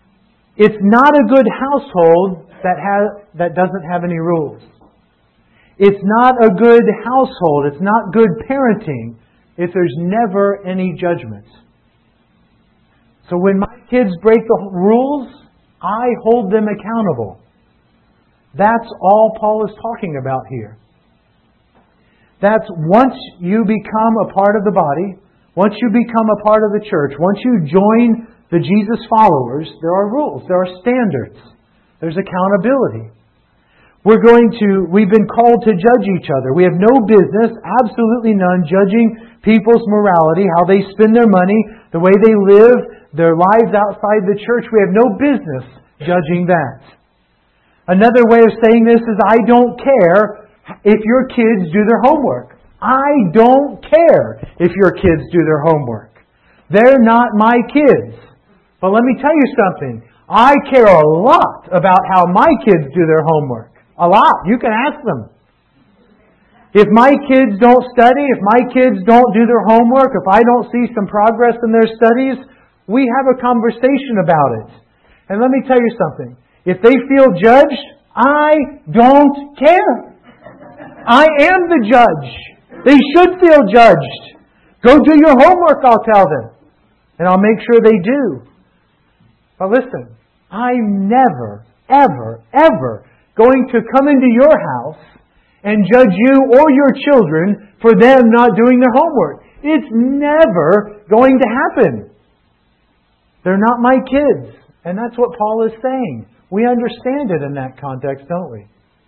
It's not a good household that doesn't have any rules. It's not a good household. It's not good parenting if there's never any judgment. So when my kids break the rules, I hold them accountable. That's all Paul is talking about here. That's once you become a part of the body, once you become a part of the church, once you join the Jesus followers, there are rules, there are standards, there's accountability. We've been called to judge each other. We have no business, absolutely none, judging people's morality, how they spend their money, the way they live, their lives outside the church. We have no business judging that. Another way of saying this is, I don't care if your kids do their homework. I don't care if your kids do their homework. They're not my kids. But let me tell you something. I care a lot about how my kids do their homework. A lot. You can ask them. If my kids don't study, if my kids don't do their homework, if I don't see some progress in their studies, we have a conversation about it. And let me tell you something. If they feel judged, I don't care. I am the judge. They should feel judged. Go do your homework, I'll tell them. And I'll make sure they do. But listen, I'm never, ever, ever going to come into your house and judge you or your children for them not doing their homework. It's never going to happen. They're not my kids. And that's what Paul is saying. We understand it in that context, don't we?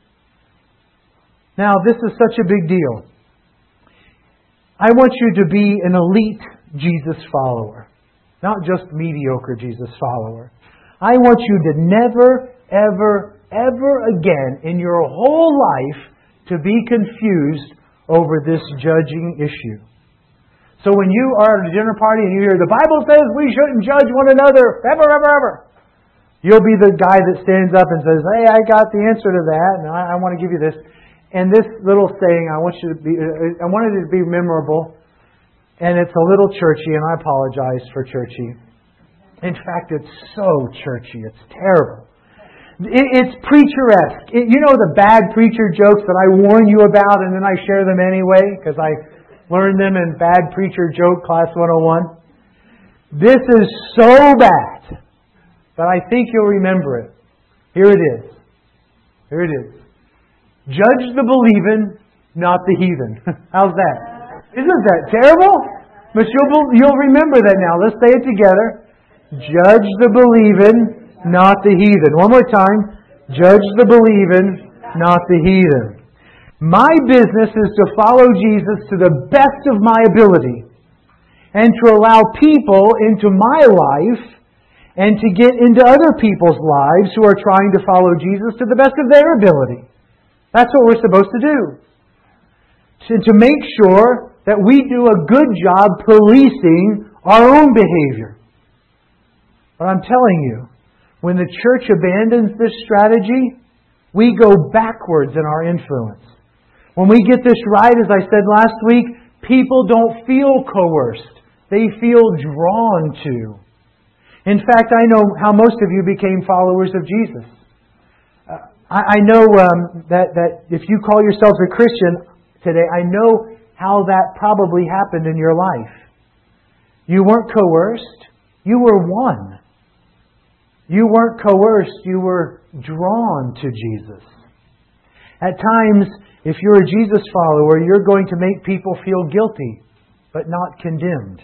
Now, this is such a big deal. I want you to be an elite Jesus follower. Not just mediocre Jesus follower. I want you to never, ever, ever again in your whole life to be confused over this judging issue. So when you are at a dinner party and you hear, the Bible says we shouldn't judge one another, ever, ever, ever. You'll be the guy that stands up and says, hey, I got the answer to that, and I want to give you this. And this little saying, I wanted it to be memorable, and it's a little churchy, and I apologize for churchy. In fact, it's so churchy, it's terrible. It's preacher-esque. You know the bad preacher jokes that I warn you about and then I share them anyway because I learned them in Bad Preacher Joke Class 101. This is so bad, but I think you'll remember it. Here it is. Here it is. Judge the believing, not the heathen. How's that? Isn't that terrible? But you'll remember that now. Let's say it together. Judge the believing, not the heathen. One more time. Judge the believing, not the heathen. My business is to follow Jesus to the best of my ability and to allow people into my life and to get into other people's lives who are trying to follow Jesus to the best of their ability. That's what we're supposed to do. To make sure that we do a good job policing our own behavior. But I'm telling you, when the church abandons this strategy, we go backwards in our influence. When we get this right, as I said last week, people don't feel coerced. They feel drawn to. In fact, I know how most of you became followers of Jesus. I know that if you call yourselves a Christian today, I know how that probably happened in your life. You weren't coerced. You were won. You weren't coerced. You were drawn to Jesus. At times, if you're a Jesus follower, you're going to make people feel guilty, but not condemned.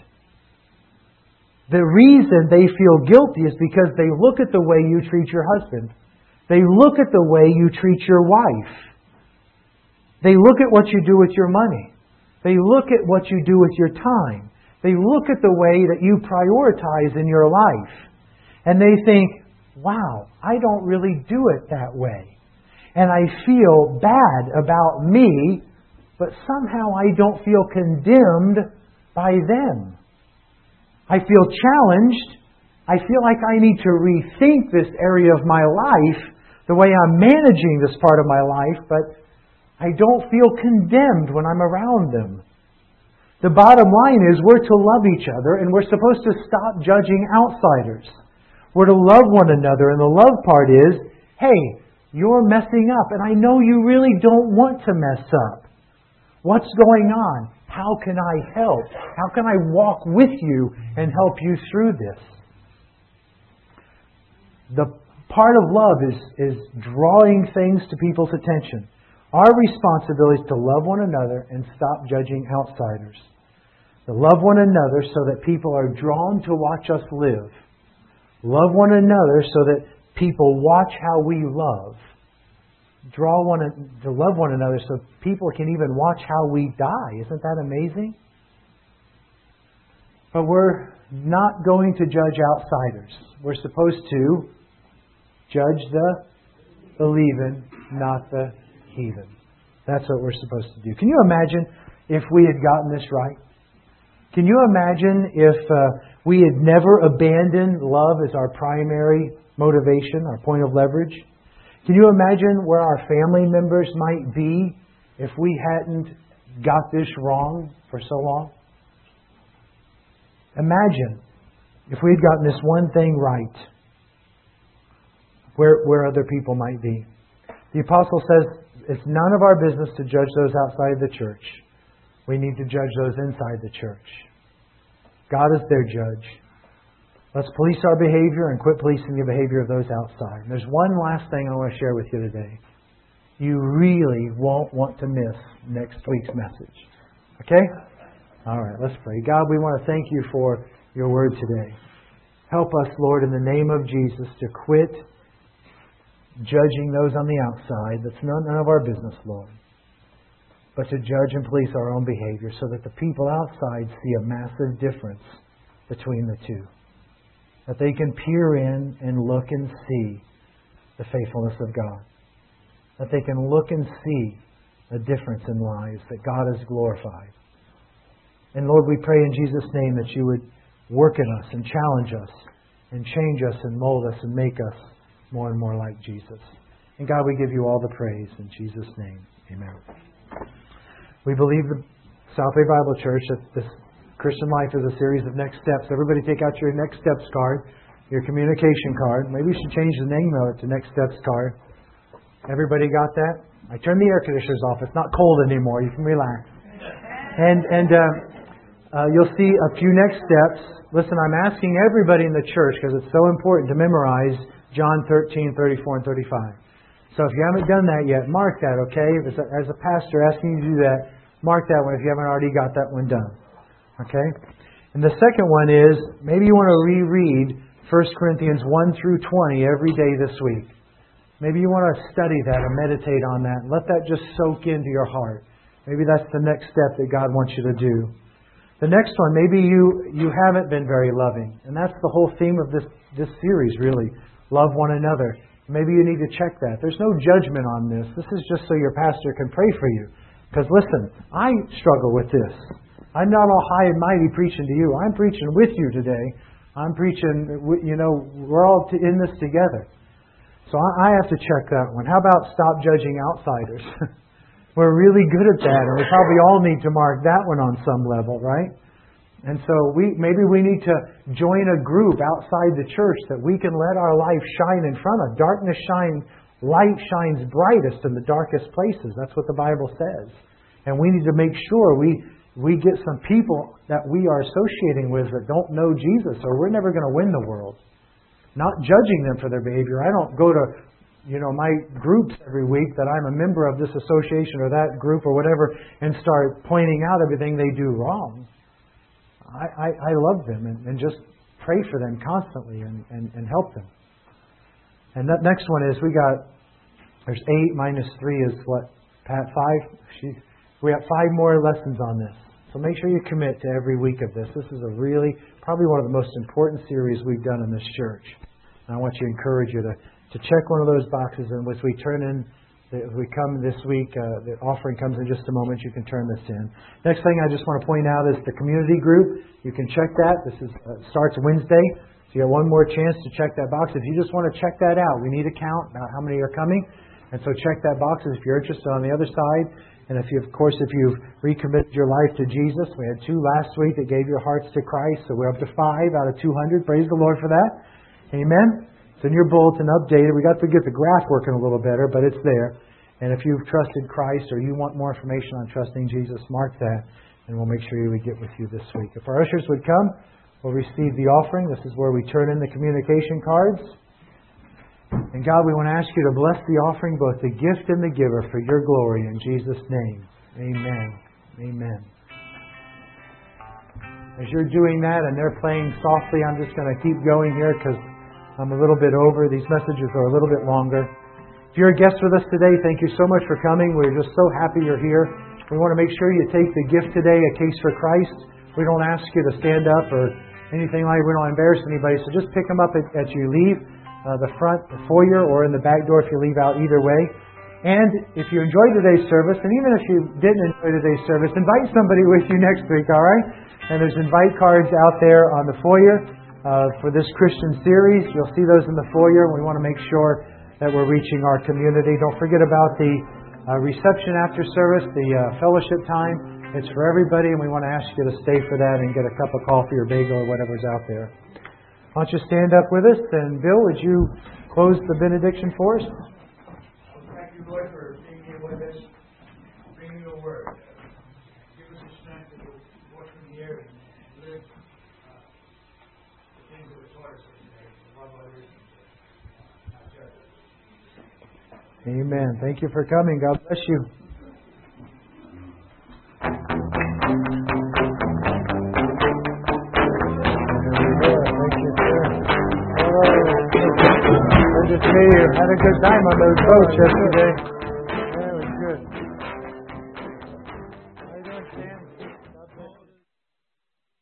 The reason they feel guilty is because they look at the way you treat your husband. They look at the way you treat your wife. They look at what you do with your money. They look at what you do with your time. They look at the way that you prioritize in your life. And they think, wow, I don't really do it that way. And I feel bad about me, but somehow I don't feel condemned by them. I feel challenged. I feel like I need to rethink this area of my life, the way I'm managing this part of my life, but I don't feel condemned when I'm around them. The bottom line is we're to love each other and we're supposed to stop judging outsiders. We're to love one another, and the love part is, hey, you're messing up, and I know you really don't want to mess up. What's going on? How can I help? How can I walk with you and help you through this? The part of love is drawing things to people's attention. Our responsibility is to love one another and stop judging outsiders. To love one another so that people are drawn to watch us live. Love one another so that people watch how we love. To love one another so people can even watch how we die. Isn't that amazing? But we're not going to judge outsiders. We're supposed to judge the believing, not the heathen. That's what we're supposed to do. Can you imagine if we had gotten this right? Can you imagine if we had never abandoned love as our primary motivation, our point of leverage? Can you imagine where our family members might be if we hadn't got this wrong for so long? Imagine if we had gotten this one thing right, where other people might be. The apostle says it's none of our business to judge those outside the church. We need to judge those inside the church. God is their judge. Let's police our behavior and quit policing the behavior of those outside. And there's one last thing I want to share with you today. You really won't want to miss next week's message. Okay? All right, let's pray. God, we want to thank you for your word today. Help us, Lord, in the name of Jesus, to quit judging those on the outside. That's none of our business, Lord. But to judge and police our own behavior so that the people outside see a massive difference between the two. That they can peer in and look and see the faithfulness of God. That they can look and see a difference in lives, that God is glorified. And Lord, we pray in Jesus' name that you would work in us and challenge us and change us and mold us and make us more and more like Jesus. And God, we give you all the praise in Jesus' name. Amen. We believe the South Bay Bible Church that this Christian life is a series of next steps. Everybody take out your next steps card, your communication card. Maybe you should change the name of it to next steps card. Everybody got that? I turned the air conditioners off. It's not cold anymore. You can relax. And you'll see a few next steps. Listen, I'm asking everybody in the church, because it's so important to memorize John 13, 34, and 35. So if you haven't done that yet, mark that, okay? As a pastor asking you to do that, mark that one if you haven't already got that one done. Okay? And the second one is, maybe you want to reread 1 Corinthians 1 through 20 every day this week. Maybe you want to study that and meditate on that and let that just soak into your heart. Maybe that's the next step that God wants you to do. The next one, maybe you haven't been very loving. And that's the whole theme of this series, really. Love one another. Maybe you need to check that. There's no judgment on this. This is just so your pastor can pray for you. Because listen, I struggle with this. I'm not all high and mighty preaching to you. I'm preaching with you today. I'm preaching, we're all in this together. So I have to check that one. How about stop judging outsiders? We're really good at that, and we probably all need to mark that one on some level, right? And so maybe we need to join a group outside the church that we can let our life shine in front of. Light shines brightest in the darkest places. That's what the Bible says. And we need to make sure we get some people that we are associating with that don't know Jesus, or we're never going to win the world. Not judging them for their behavior. I don't go to my groups every week that I'm a member of this association or that group or whatever and start pointing out everything they do wrong. I love them and just pray for them constantly and help them. And that next one is there's 8 minus 3 is what, Pat, 5? We have 5 more lessons on this. So make sure you commit to every week of this. This is probably one of the most important series we've done in this church. And I want to encourage you to check one of those boxes, and as we come this week, the offering comes in just a moment, you can turn this in. Next thing I just want to point out is the community group. You can check that. This starts Wednesday, so you have one more chance to check that box. If you just want to check that out, we need a count about how many are coming, and so check that box if you're interested on the other side. And if you've recommitted your life to Jesus, we had 2 last week that gave your hearts to Christ, so we're up to 5 out of 200. Praise the Lord for that. Amen. It's in your bulletin, updated. We got to get the graph working a little better, but it's there. And if you've trusted Christ or you want more information on trusting Jesus, mark that, and we'll make sure we get with you this week. If our ushers would come, we'll receive the offering. This is where we turn in the communication cards. And God, we want to ask you to bless the offering, both the gift and the giver, for your glory. In Jesus' name, amen. Amen. As you're doing that and they're playing softly, I'm just going to keep going here because I'm a little bit over. These messages are a little bit longer. If you're a guest with us today, thank you so much for coming. We're just so happy you're here. We want to make sure you take the gift today, A Case for Christ. We don't ask you to stand up or anything like that. We don't embarrass anybody. So just pick them up as you leave the front, the foyer, or in the back door if you leave out, either way. And if you enjoyed today's service, and even if you didn't enjoy today's service, invite somebody with you next week, all right? And there's invite cards out there on the foyer for this Christian series. You'll see those in the foyer. We want to make sure that we're reaching our community. Don't forget about the reception after service, the fellowship time. It's for everybody, and we want to ask you to stay for that and get a cup of coffee or bagel or whatever's out there. Why don't you stand up with us? And Bill, would you close the benediction for us? Thank you, Lord, for being here with us, bringing your word. Give us the strength to walk from here and live the things that were taught us today. Love others. Amen. Thank you for coming. God bless you. Thank you, sir. Oh, good to see you. Had a good time on those boats yesterday.